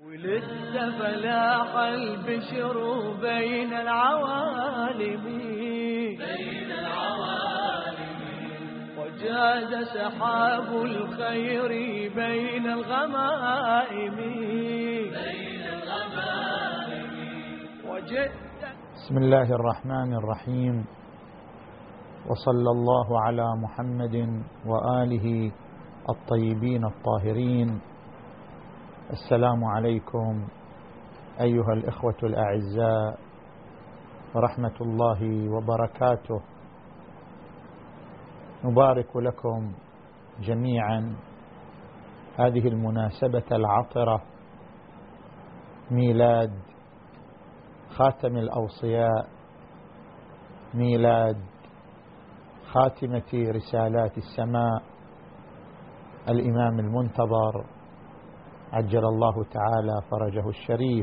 ولدت فلاح البشر بين العوالم وجاد سحاب الخير بين الغمائم بسم الله الرحمن الرحيم، وصلى الله على محمد وآله الطيبين الطاهرين. السلام عليكم أيها الإخوة الأعزاء ورحمة الله وبركاته. نبارك لكم جميعا هذه المناسبة العطرة، ميلاد خاتم الأوصياء، ميلاد خاتمة رسالات السماء، الإمام المنتظر عجل الله تعالى فرجه الشريف.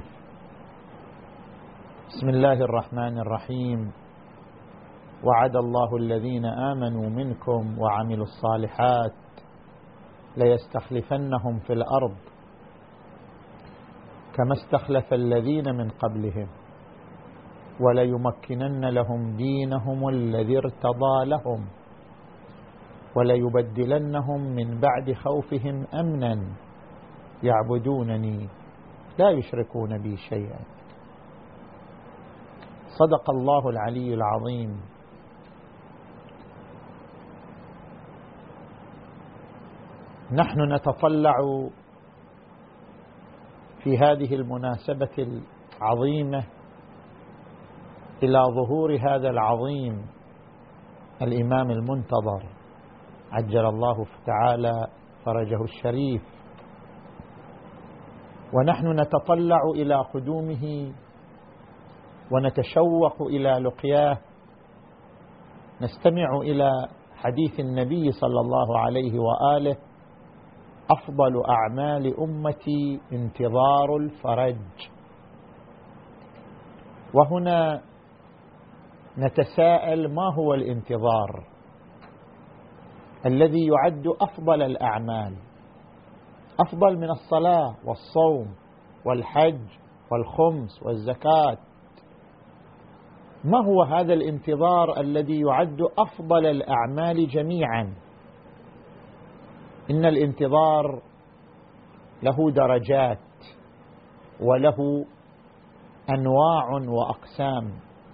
بسم الله الرحمن الرحيم. وعد الله الذين آمنوا منكم وعملوا الصالحات ليستخلفنهم في الأرض كما استخلف الذين من قبلهم وليمكنن لهم دينهم الذي ارتضى لهم وليبدلنهم من بعد خوفهم أمنا يعبدونني لا يشركون بي شيئا. صدق الله العلي العظيم. نحن نتطلع في هذه المناسبة العظيمة إلى ظهور هذا العظيم الإمام المنتظر عجل الله تعالى فرجه الشريف، ونحن نتطلع إلى قدومه ونتشوق إلى لقياه. نستمع إلى حديث النبي صلى الله عليه وآله: أفضل أعمال أمتي انتظار الفرج. وهنا نتساءل: ما هو الانتظار الذي يعد أفضل الأعمال، أفضل من الصلاة والصوم والحج والخمس والزكاة؟ ما هو هذا الانتظار الذي يعد أفضل الأعمال جميعا؟ إن الانتظار له درجات وله أنواع وأقسام.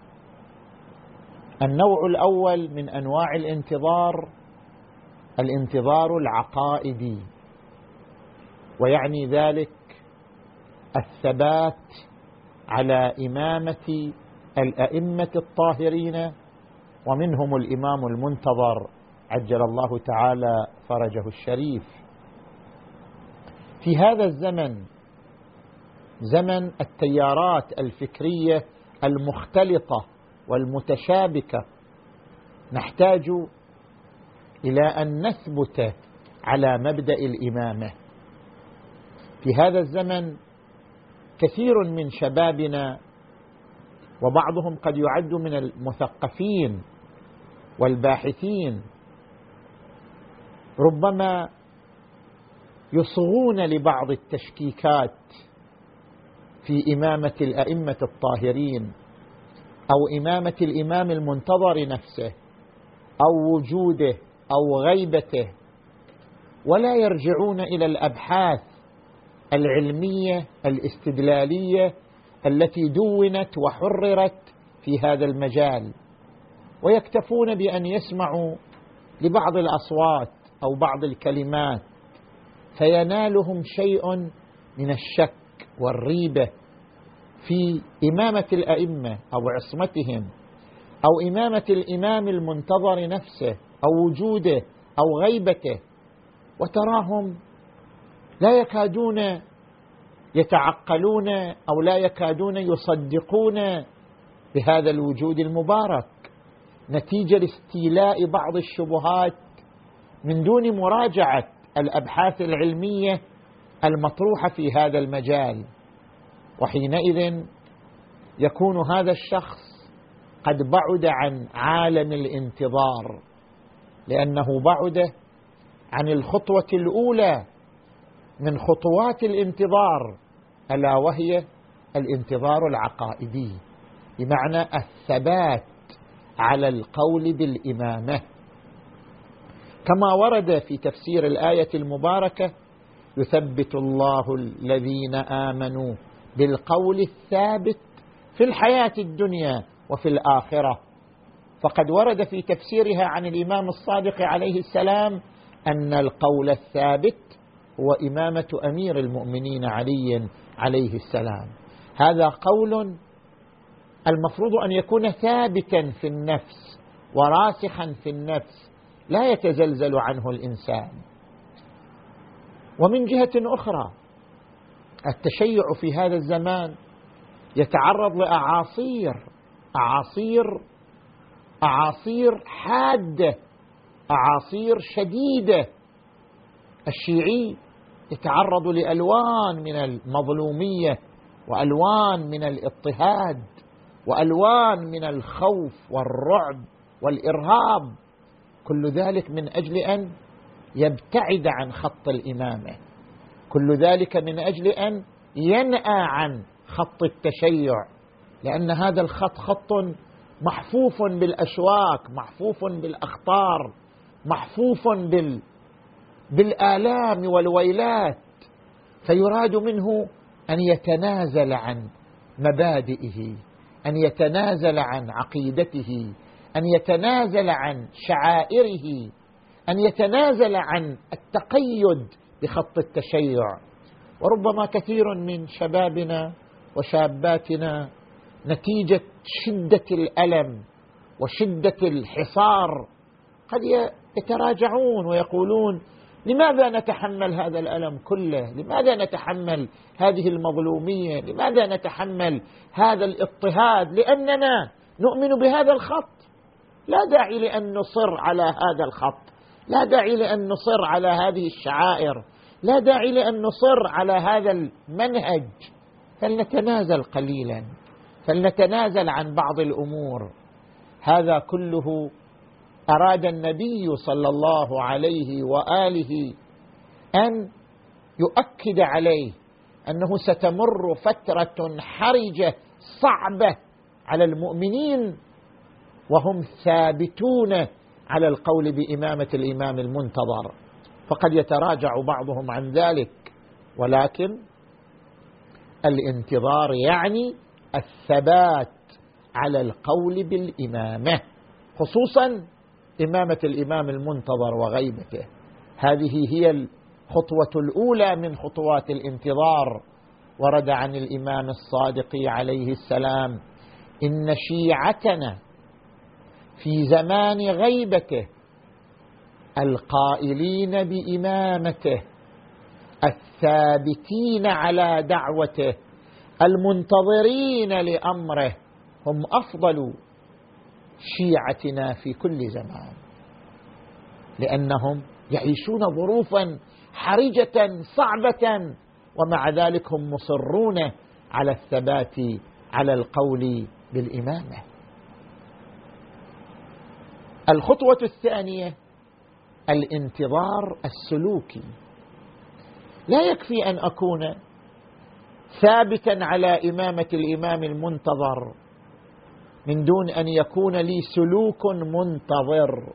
النوع الأول من أنواع الانتظار الانتظار العقائدي، ويعني ذلك الثبات على إمامة الأئمة الطاهرين، ومنهم الإمام المنتظر عجل الله تعالى فرجه الشريف. في هذا الزمن، زمن التيارات الفكرية المختلطة والمتشابكة، نحتاج إلى أن نثبت على مبدأ الإمامة. في هذا الزمن كثير من شبابنا، وبعضهم قد يعد من المثقفين والباحثين، ربما يصغون لبعض التشكيكات في إمامة الأئمة الطاهرين أو إمامة الإمام المنتظر نفسه أو وجوده أو غيبته، ولا يرجعون إلى الأبحاث العلمية الاستدلالية التي دونت وحررت في هذا المجال، ويكتفون بأن يسمعوا لبعض الأصوات أو بعض الكلمات، فينالهم شيء من الشك والريبة في إمامة الأئمة أو عصمتهم أو إمامة الإمام المنتظر نفسه أو وجوده أو غيبته، وتراهم لا يكادون يتعقلون أو لا يكادون يصدقون بهذا الوجود المبارك، نتيجة لاستيلاء بعض الشبهات من دون مراجعة الأبحاث العلمية المطروحة في هذا المجال. وحينئذ يكون هذا الشخص قد بعد عن عالم الانتظار، لأنه بعد عن الخطوة الأولى من خطوات الانتظار ألا وهي الانتظار العقائدي، بمعنى الثبات على القول بالإمامة، كما ورد في تفسير الآية المباركة: يثبت الله الذين آمنوا بالقول الثابت في الحياة الدنيا وفي الآخرة. فقد ورد في تفسيرها عن الإمام الصادق عليه السلام أن القول الثابت هو إمامة أمير المؤمنين علي عليه السلام. هذا قول المفروض أن يكون ثابتا في النفس وراسخا في النفس، لا يتزلزل عنه الإنسان. ومن جهة أخرى، التشيع في هذا الزمان يتعرض أعاصير حادة، أعاصير شديدة. الشيعي يتعرض لألوان من المظلومية، وألوان من الاضطهاد، وألوان من الخوف والرعب والإرهاب، كل ذلك من أجل أن يبتعد عن خط الإمامة، كل ذلك من أجل أن ينأى عن خط التشيع، لأن هذا الخط خط محفوف بالأشواك، محفوف بالأخطار، محفوف بالآلام والويلات، فيراد منه أن يتنازل عن مبادئه، أن يتنازل عن عقيدته، أن يتنازل عن شعائره، أن يتنازل عن التقيد بخط التشيع. وربما كثير من شبابنا وشاباتنا نتيجة شدة الألم وشدة الحصار قد يتراجعون ويقولون: لماذا نتحمل هذا الألم كله؟ لماذا نتحمل هذه المظلومية؟ لماذا نتحمل هذا الاضطهاد؟ لأننا نؤمن بهذا الخط، لا داعي لأن نصر على هذا الخط، لا داعي لأن نصر على هذه الشعائر، لا داعي لأن نصر على هذا المنهج، فلنتنازل قليلا، فلنتنازل عن بعض الأمور. هذا كله أراد النبي صلى الله عليه وآله أن يؤكد عليه أنه ستمر فترة حرجة صعبة على المؤمنين وهم ثابتون على القول بإمامة الإمام المنتظر، فقد يتراجع بعضهم عن ذلك، ولكن الانتظار يعني الثبات على القول بالإمامة، خصوصا إمامة الإمام المنتظر وغيبته. هذه هي الخطوة الأولى من خطوات الانتظار. ورد عن الإمام الصادق عليه السلام: إن شيعتنا في زمان غيبته القائلين بإمامته الثابتين على دعوته المنتظرين لأمره هم أفضل شيعتنا في كل زمان، لأنهم يعيشون ظروفا حرجة صعبة، ومع ذلك هم مصرون على الثبات على القول بالإمامة. الخطوة الثانية الانتظار السلوكي. لا يكفي أن أكون ثابتا على إمامة الإمام المنتظر من دون أن يكون لي سلوك منتظر،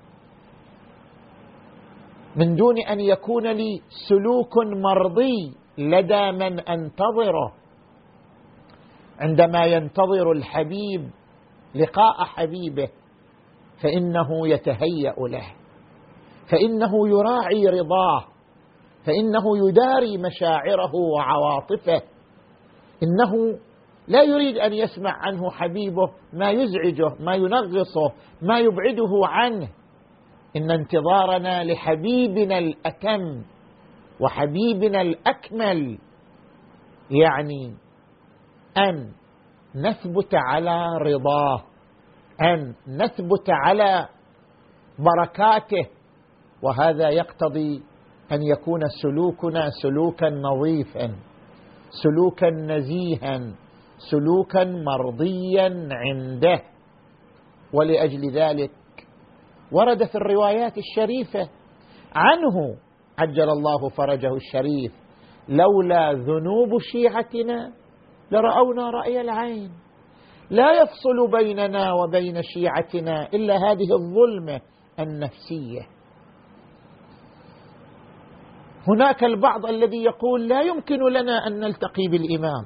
من دون أن يكون لي سلوك مرضي لدى من أنتظره. عندما ينتظر الحبيب لقاء حبيبه فإنه يتهيأ له، فإنه يراعي رضاه، فإنه يداري مشاعره وعواطفه، إنه لا يريد أن يسمع عنه حبيبه ما يزعجه، ما ينغصه، ما يبعده عنه. إن انتظارنا لحبيبنا الأتم وحبيبنا الأكمل يعني أن نثبت على رضاه، أن نثبت على بركاته، وهذا يقتضي أن يكون سلوكنا سلوكا نظيفا، سلوكا نزيها، سلوكا مرضيا عنده. ولأجل ذلك ورد في الروايات الشريفة عنه عجل الله فرجه الشريف: لولا ذنوب شيعتنا لرأونا رأي العين. لا يفصل بيننا وبين شيعتنا إلا هذه الظلمة النفسية. هناك البعض الذي يقول لا يمكن لنا أن نلتقي بالإمام،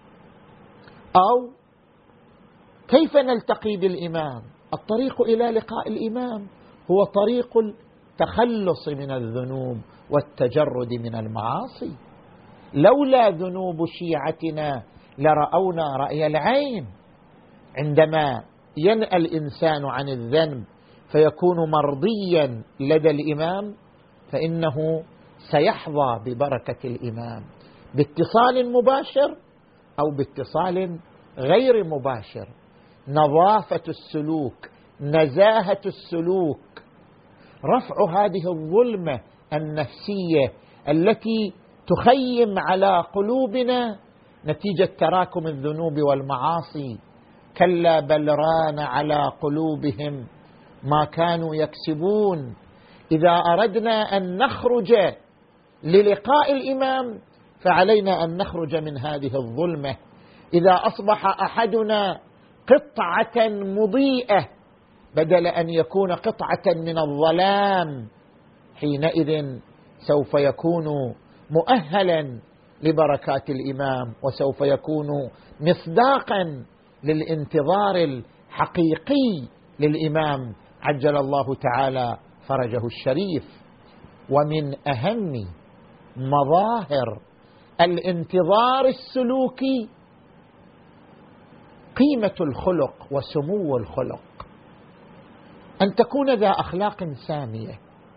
أو كيف نلتقي بالإمام؟ الطريق إلى لقاء الإمام هو طريق التخلص من الذنوب والتجرد من المعاصي. لولا ذنوب شيعتنا لرأونا رأي العين. عندما ينأى الإنسان عن الذنب فيكون مرضيا لدى الإمام فإنه سيحظى ببركة الإمام باتصال مباشر أو باتصال غير مباشر. نظافة السلوك، نزاهة السلوك، رفع هذه الظلمة النفسية التي تخيم على قلوبنا نتيجة تراكم الذنوب والمعاصي. كلا بل ران على قلوبهم ما كانوا يكسبون. إذا أردنا أن نخرج للقاء الإمام فعلينا أن نخرج من هذه الظلمة. إذا أصبح أحدنا قطعة مضيئة بدل أن يكون قطعة من الظلام، حينئذ سوف يكون مؤهلا لبركات الإمام، وسوف يكون مصداقا للانتظار الحقيقي للإمام عجل الله تعالى فرجه الشريف. ومن أهم مظاهر الانتظار السلوكي قيمة الخلق وسمو الخلق، أن تكون ذا أخلاق سامية،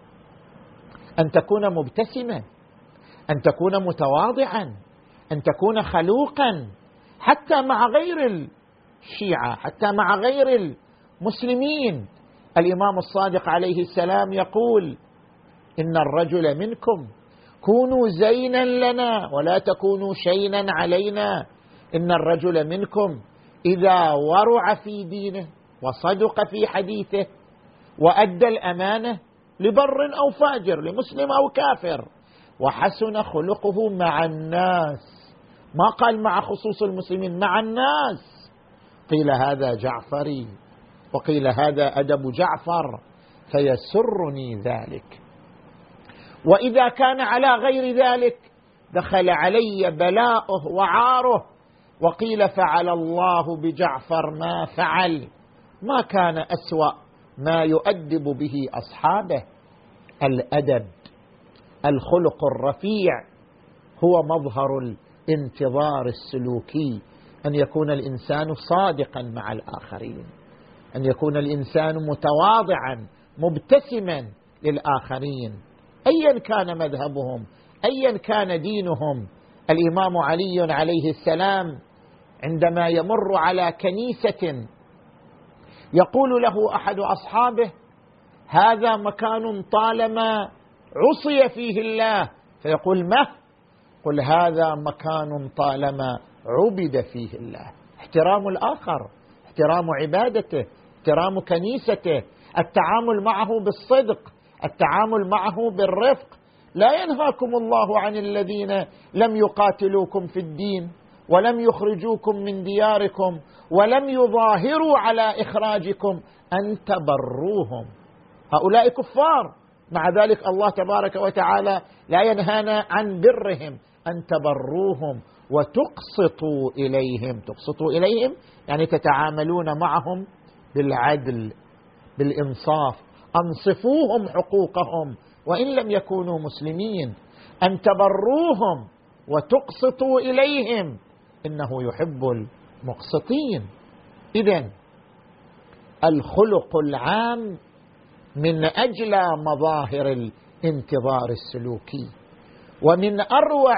أن تكون مبتسما، أن تكون متواضعا، أن تكون خلوقا حتى مع غير الشيعة، حتى مع غير المسلمين. الإمام الصادق عليه السلام يقول: إن الرجل منكم كونوا زينا لنا ولا تكونوا شينا علينا. إن الرجل منكم إذا ورع في دينه وصدق في حديثه وأدى الأمانة لبر أو فاجر، لمسلم أو كافر، وحسن خلقه مع الناس، ما قال مع خصوص المسلمين، مع الناس، قيل هذا جعفري وقيل هذا أدب جعفر، فيسرني ذلك. وإذا كان على غير ذلك دخل علي بلاؤه وعاره، وقيل فعل الله بجعفر ما فعل. ما كان أسوأ ما يؤدب به أصحابه. الأدب، الخلق الرفيع، هو مظهر الانتظار السلوكي. أن يكون الإنسان صادقا مع الآخرين، أن يكون الإنسان متواضعا مبتسما للآخرين أيا كان مذهبهم، أيا كان دينهم. الإمام علي عليه السلام عندما يمر على كنيسة يقول له أحد أصحابه: هذا مكان طالما عصي فيه الله، فيقول: ما؟ قل هذا مكان طالما عبد فيه الله. احترام الآخر، احترام عبادته، احترام كنيسته، التعامل معه بالصدق، التعامل معه بالرفق. لا ينهاكم الله عن الذين لم يقاتلوكم في الدين ولم يخرجوكم من دياركم ولم يظاهروا على إخراجكم أن تبروهم. هؤلاء كفار، مع ذلك الله تبارك وتعالى لا ينهانا عن برهم، أن تبروهم وتقسطوا إليهم. تقسطوا إليهم يعني تتعاملون معهم بالعدل، بالإنصاف، أنصفوهم حقوقهم وإن لم يكونوا مسلمين. أن تبروهم وتقسطوا إليهم، إنه يحب المقسطين. إذن الخلق العام من أجل مظاهر الانتظار السلوكي. ومن أروع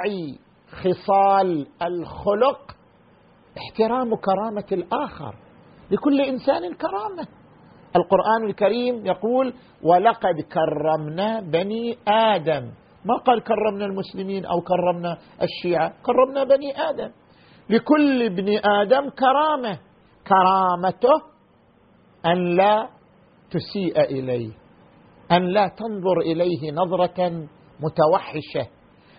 خصال الخلق احترام كرامة الآخر. لكل إنسان كرامة. القرآن الكريم يقول: ولقد كرمنا بني آدم. ما قال كرمنا المسلمين أو كرمنا الشيعة، كرمنا بني آدم. لكل ابن آدم كرامة. كرامته أن لا تسيء إليه، أن لا تنظر إليه نظرة متوحشة،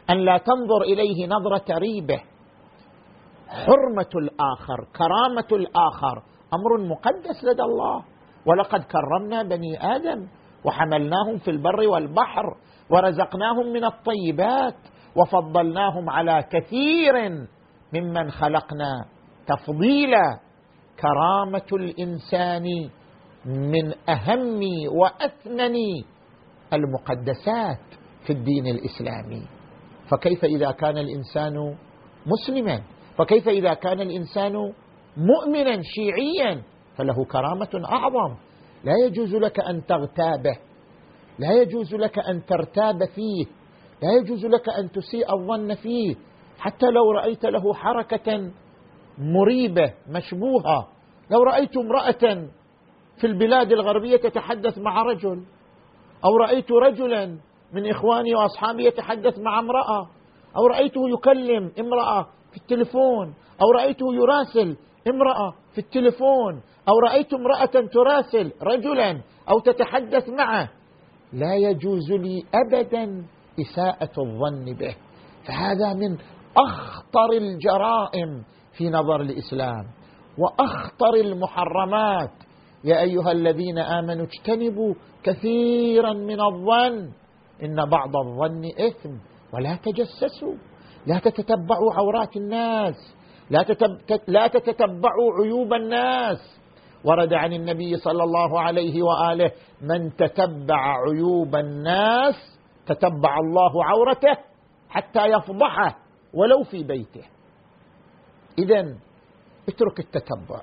أن لا تنظر إليه نظرة ريبة. حرمة الآخر، كرامة الآخر أمر مقدس لدى الله. ولقد كرمنا بني آدم وحملناهم في البر والبحر ورزقناهم من الطيبات وفضلناهم على كثير ممن خلقنا تفضيلا. كرامة الإنسان من أهم وأثمن المقدسات في الدين الإسلامي. فكيف إذا كان الإنسان مسلما؟ فكيف إذا كان الإنسان مؤمنا شيعيا؟ فله كرامة أعظم. لا يجوز لك أن تغتابه، لا يجوز لك أن ترتاب فيه، لا يجوز لك أن تسيء الظن فيه، حتى لو رأيت له حركة مريبة مشبوهة. لو رأيت امرأة في البلاد الغربية تتحدث مع رجل، أو رأيت رجلا من إخواني وأصحابي يتحدث مع امرأة، أو رأيته يكلم امرأة في التلفون، أو رأيته يراسل امرأة في التلفون، أو رأيت امرأة تراسل رجلا أو تتحدث معه، لا يجوز لي أبدا إساءة الظن به. فهذا من أخطر الجرائم في نظر الإسلام وأخطر المحرمات. يا أيها الذين آمنوا اجتنبوا كثيرا من الظن إن بعض الظن إثم ولا تجسسوا، لا تتتبعوا عورات الناس، لا تتتبعوا عيوب الناس. ورد عن النبي صلى الله عليه وآله: من تتبع عيوب الناس تتبع الله عورته حتى يفضحه ولو في بيته. إذن اترك التتبع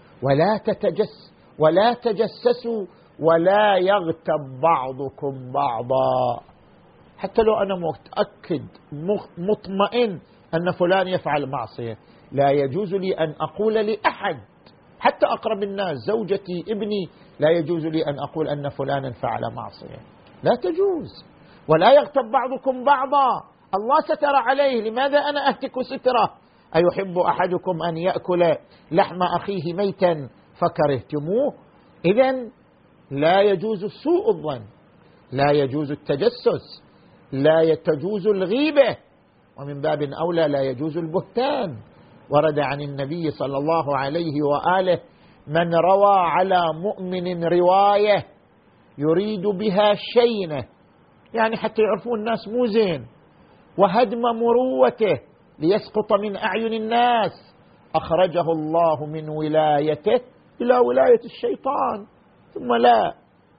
ولا تجسسوا ولا يغتب بعضكم بعضا. حتى لو أنا متأكد مطمئن أن فلان يفعل معصية، لا يجوز لي أن أقول لأحد حتى أقرب الناس، زوجتي، ابني، لا يجوز لي أن أقول أن فلانا فعل معصية، لا تجوز. ولا يغتب بعضكم بعضا، الله ستر عليه، لماذا أنا أهتك ستره؟ أيحب أحدكم أن يأكل لحم أخيه ميتا فكرهتموه؟ إذن لا يجوز سوء الظن، لا يجوز التجسس، لا تجوز الغيبة، ومن باب أولى لا يجوز البهتان. ورد عن النبي صلى الله عليه وآله: من روى على مؤمن رواية يريد بها شينه، يعني حتى يعرفون الناس مو زين، وهدم مروته ليسقط من أعين الناس، أخرجه الله من ولايته إلى ولاية الشيطان، ثم لا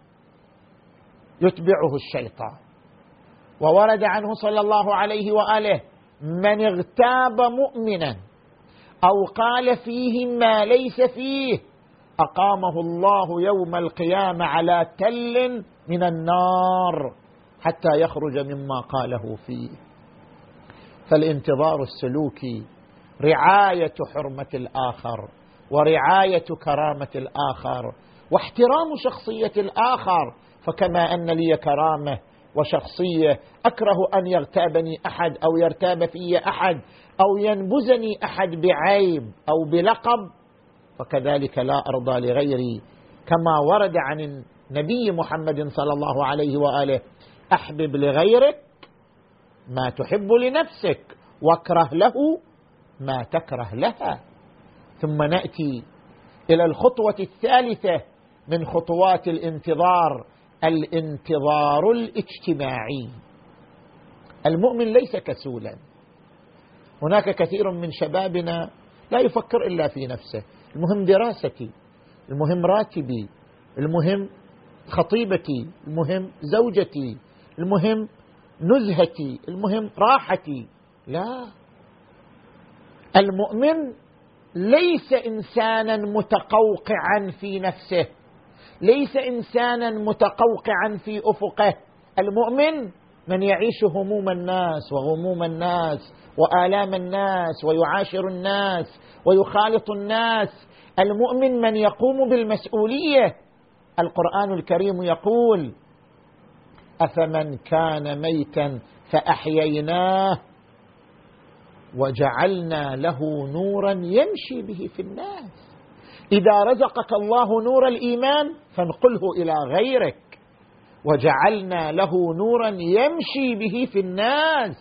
يتبعه الشيطان. وورد عنه صلى الله عليه وآله: من اغتاب مؤمنا أو قال فيه ما ليس فيه أقامه الله يوم القيامة على تل من النار حتى يخرج مما قاله فيه. فالانتظار السلوكي رعاية حرمة الآخر ورعاية كرامة الآخر واحترام شخصية الآخر. فكما أن لي كرامة وشخصية أكره أن يغتابني أحد أو يرتاب في أحد أو ينبزني أحد بعيب أو بلقب، فكذلك لا أرضى لغيري. كما ورد عن النبي محمد صلى الله عليه وآله: أحبب لغيرك ما تحب لنفسك واكره له ما تكره لها. ثم نأتي إلى الخطوة الثالثة من خطوات الانتظار، الانتظار الاجتماعي. المؤمن ليس كسولا. هناك كثير من شبابنا لا يفكر إلا في نفسه، المهم دراستي، المهم راتبي، المهم خطيبتي، المهم زوجتي، المهم نزهتي، المهم راحتي. لا، المؤمن ليس إنسانا متقوقعا في نفسه، ليس إنسانا متقوقعا في أفقه. المؤمن من يعيش هموم الناس وغموم الناس وآلام الناس ويعاشر الناس ويخالط الناس. المؤمن من يقوم بالمسؤولية. القرآن الكريم يقول: أفمن كان ميتا فأحييناه وجعلنا له نورا يمشي به في الناس. إذا رزقك الله نور الإيمان فانقله إلى غيرك. وجعلنا له نورا يمشي به في الناس،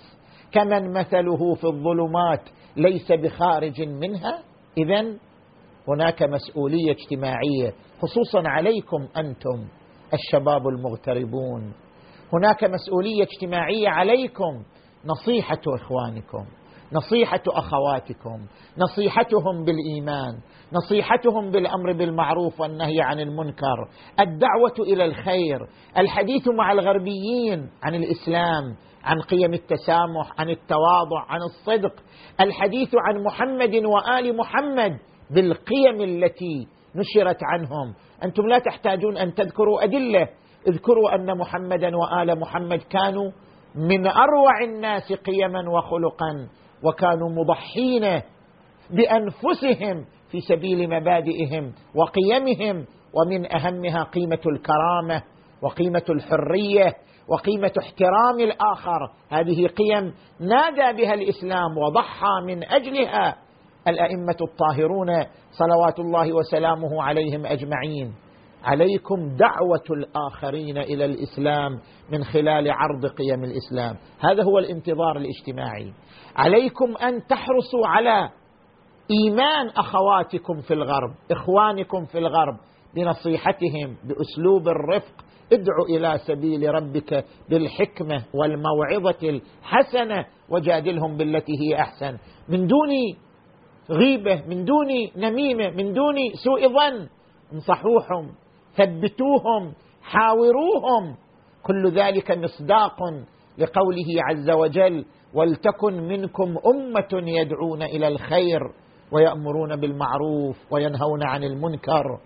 كمن مثله في الظلمات ليس بخارج منها. إذن هناك مسؤولية اجتماعية خصوصا عليكم أنتم الشباب المغتربون، هناك مسؤولية اجتماعية عليكم، نصيحة إخوانكم، نصيحة أخواتكم، نصيحتهم بالإيمان، نصيحتهم بالأمر بالمعروف والنهي عن المنكر، الدعوة إلى الخير، الحديث مع الغربيين عن الإسلام، عن قيم التسامح، عن التواضع، عن الصدق، الحديث عن محمد وآل محمد بالقيم التي نشرت عنهم. أنتم لا تحتاجون أن تذكروا أدلة، اذكروا أن محمدا وآل محمد كانوا من أروع الناس قيما وخلقا، وكانوا مضحين بأنفسهم في سبيل مبادئهم وقيمهم، ومن أهمها قيمة الكرامة وقيمة الحرية وقيمة احترام الآخر. هذه قيم نادى بها الإسلام وضحى من أجلها الأئمة الطاهرون صلوات الله وسلامه عليهم أجمعين. عليكم دعوة الآخرين إلى الإسلام من خلال عرض قيم الإسلام، هذا هو الانتظار الاجتماعي. عليكم أن تحرصوا على إيمان أخواتكم في الغرب، إخوانكم في الغرب، بنصيحتهم بأسلوب الرفق. ادعو إلى سبيل ربك بالحكمة والموعظة الحسنة وجادلهم بالتي هي أحسن، من دون غيبة، من دون نميمة، من دون سوء ظن. انصحوهم، ثبتوهم، حاوروهم. كل ذلك مصداق لقوله عز وجل: ولتكن منكم أمة يدعون إلى الخير ويأمرون بالمعروف وينهون عن المنكر.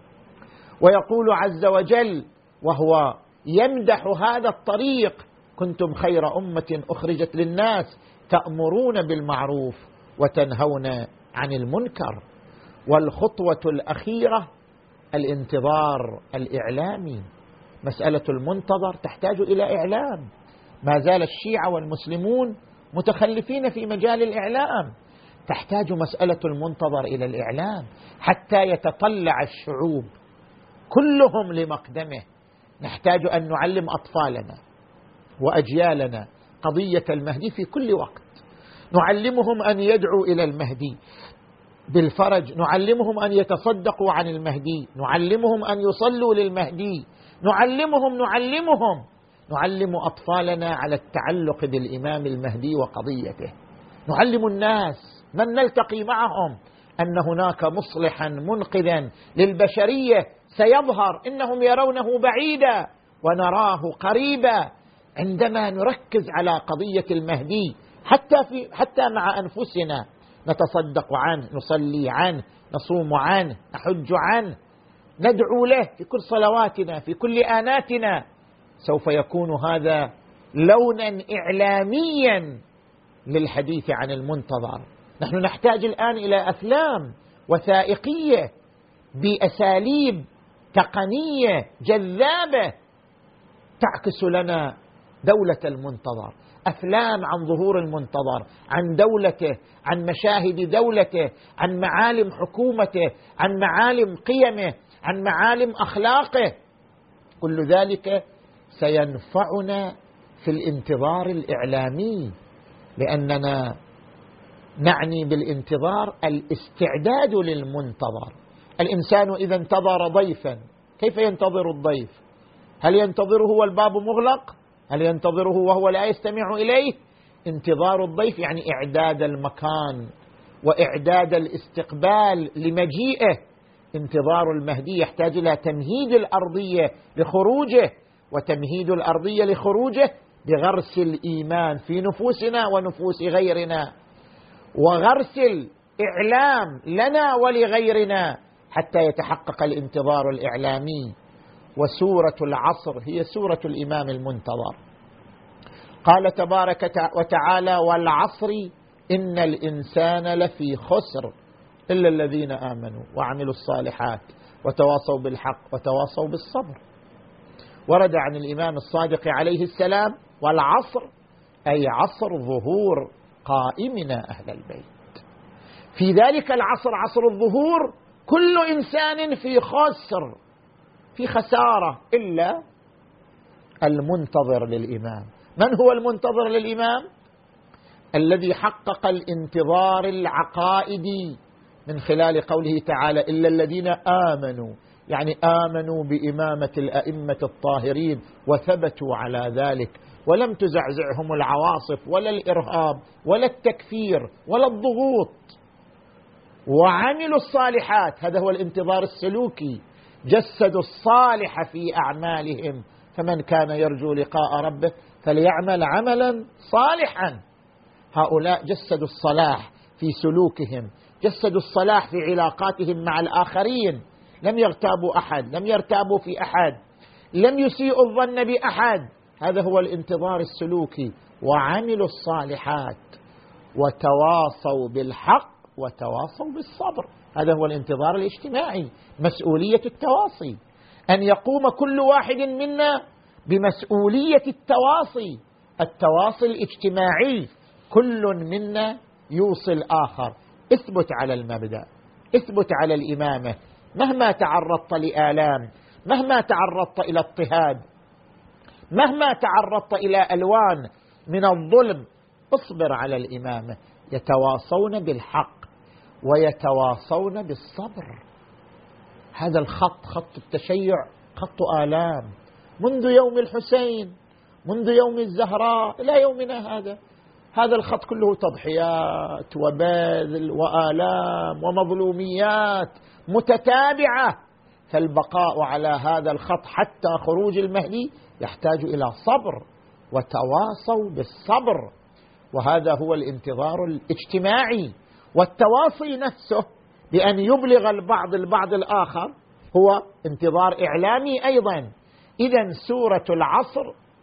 ويقول عز وجل وهو يمدح هذا الطريق: كنتم خير أمة أخرجت للناس تأمرون بالمعروف وتنهون عن المنكر. والخطوة الأخيرة الانتظار الإعلامي. مسألة المنتظر تحتاج إلى إعلام. ما زال الشيعة والمسلمون متخلفين في مجال الإعلام. تحتاج مسألة المنتظر إلى الإعلام حتى يتطلع الشعوب كلهم لمقدمه. نحتاج أن نعلم أطفالنا وأجيالنا قضية المهدي في كل وقت، نعلمهم أن يدعوا إلى المهدي بالفرج، نعلمهم أن يتصدقوا عن المهدي، نعلمهم أن يصلوا للمهدي، نعلم أطفالنا على التعلق بالإمام المهدي وقضيته، نعلم الناس من نلتقي معهم أن هناك مصلحا منقذا للبشرية سيظهر، إنهم يرونه بعيدا ونراه قريبا. عندما نركز على قضية المهدي حتى مع أنفسنا، نتصدق عنه، نصلي عنه، نصوم عنه، نحج عنه، ندعو له في كل صلواتنا في كل آناتنا، سوف يكون هذا لونا إعلاميا للحديث عن المنتظر. نحن نحتاج الآن إلى أفلام وثائقية بأساليب تقنية جذابة تعكس لنا دولة المنتظر، أفلام عن ظهور المنتظر، عن دولته، عن مشاهد دولته، عن معالم حكومته، عن معالم قيمه، عن معالم أخلاقه. كل ذلك سينفعنا في الانتظار الإعلامي، لأننا نعني بالانتظار الاستعداد للمنتظر. الإنسان إذا انتظر ضيفا كيف ينتظر الضيف؟ هل ينتظره والباب مغلق؟ هل ينتظره وهو لا يستمع إليه؟ انتظار الضيف يعني إعداد المكان وإعداد الاستقبال لمجيئه. انتظار المهدي يحتاج إلى تمهيد الأرضية لخروجه، وتمهيد الأرضية لخروجه بغرس الإيمان في نفوسنا ونفوس غيرنا، وغرس الإعلام لنا ولغيرنا حتى يتحقق الانتظار الإعلامي. وسورة العصر هي سورة الإمام المنتظر. قال تبارك وتعالى: والعصر إن الإنسان لفي خسر إلا الذين آمنوا وعملوا الصالحات وتواصوا بالحق وتواصوا بالصبر. ورد عن الإمام الصادق عليه السلام: والعصر أي عصر ظهور قائمنا أهل البيت. في ذلك العصر، عصر الظهور، كل إنسان في خسر، في خسارة، إلا المنتظر للإمام. من هو المنتظر للإمام؟ الذي حقق الانتظار العقائدي من خلال قوله تعالى إلا الذين آمنوا، يعني آمنوا بإمامة الأئمة الطاهرين وثبتوا على ذلك ولم تزعزعهم العواصف ولا الإرهاب ولا التكفير ولا الضغوط، وعملوا الصالحات. هذا هو الانتظار السلوكي، جسدوا الصالح في أعمالهم، فمن كان يرجو لقاء ربه فليعمل عملا صالحا. هؤلاء جسدوا الصلاح في سلوكهم، جسدوا الصلاح في علاقاتهم مع الآخرين، لم يغتابوا أحد، لم يرتابوا في أحد، لم يسيئوا الظن بأحد. هذا هو الانتظار السلوكي. وعملوا الصالحات وتواصوا بالحق وتواصوا بالصبر. هذا هو الانتظار الاجتماعي، مسؤولية التواصي، أن يقوم كل واحد منا بمسؤولية التواصي، التواصي الاجتماعي. كل منا يوصي الآخر. اثبت على المبدأ، اثبت على الإمامة، مهما تعرضت لآلام، مهما تعرضت إلى اضطهاد، مهما تعرضت إلى ألوان من الظلم، اصبر على الإمامة. يتواصون بالحق ويتواصون بالصبر. هذا الخط، خط التشيع، خط آلام منذ يوم الحسين، منذ يوم الزهراء إلى يومنا هذا. هذا الخط كله تضحيات وبذل وآلام ومظلوميات متتابعة. فالبقاء على هذا الخط حتى خروج المهدي يحتاج إلى صبر، وتواصوا بالصبر. وهذا هو الانتظار الاجتماعي. والتواصي نفسه بأن يبلغ البعض الآخر هو انتظار إعلامي أيضا. إذن سورة العصر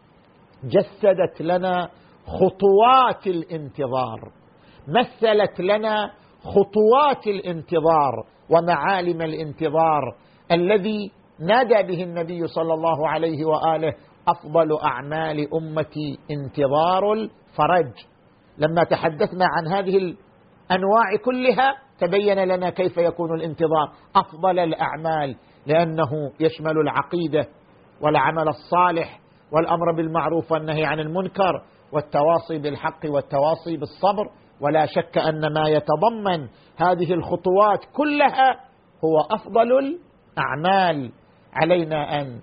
جسدت لنا خطوات الانتظار، مثلت لنا خطوات الانتظار ومعالم الانتظار الذي نادى به النبي صلى الله عليه وآله أفضل أعمال أمتي انتظار الفرج. لما تحدثنا عن هذه الأنواع كلها تبين لنا كيف يكون الانتظار أفضل الأعمال، لأنه يشمل العقيدة والعمل الصالح والأمر بالمعروف والنهي عن المنكر والتواصي بالحق والتواصي بالصبر. ولا شك أن ما يتضمن هذه الخطوات كلها هو أفضل الأعمال. علينا أن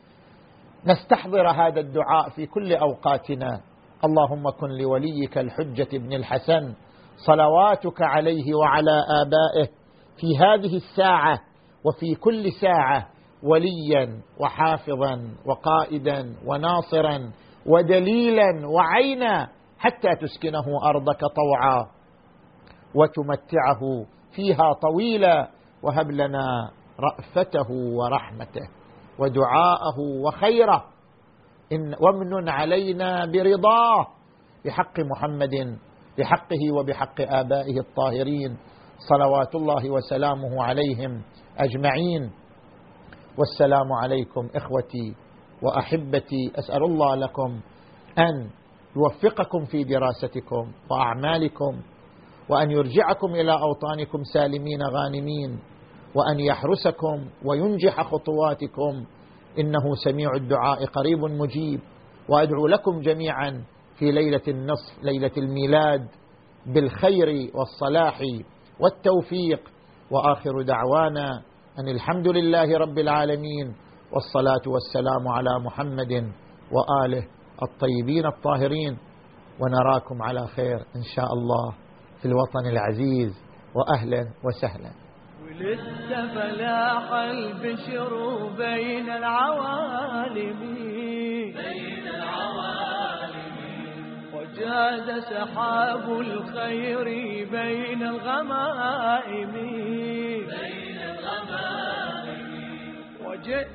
نستحضر هذا الدعاء في كل أوقاتنا. اللهم كن لوليك الحجة بن الحسن صلواتك عليه وعلى آبائه في هذه الساعة وفي كل ساعة وليا وحافظا وقائدا وناصرا ودليلا وعينا، حتى تسكنه أرضك طوعا وتمتعه فيها طويلا، وهب لنا رأفته ورحمته ودعاءه وخيره، وامنن علينا برضاه بحق محمد، بحقه وبحق آبائه الطاهرين صلوات الله وسلامه عليهم أجمعين. والسلام عليكم إخوتي وأحبتي. أسأل الله لكم أن يوفقكم في دراستكم وأعمالكم، وأن يرجعكم إلى أوطانكم سالمين غانمين، وأن يحرسكم وينجح خطواتكم، إنه سميع الدعاء قريب مجيب. وأدعو لكم جميعا في ليلة النصف، ليلة الميلاد، بالخير والصلاح والتوفيق. وآخر دعوانا أن الحمد لله رب العالمين، والصلاة والسلام على محمد وآله الطيبين الطاهرين. ونراكم على خير إن شاء الله في الوطن العزيز، وأهلا وسهلا. ولدت فلاح البشر بين العوالم، وجاد سحاب الخير بين الغمائم، وجئت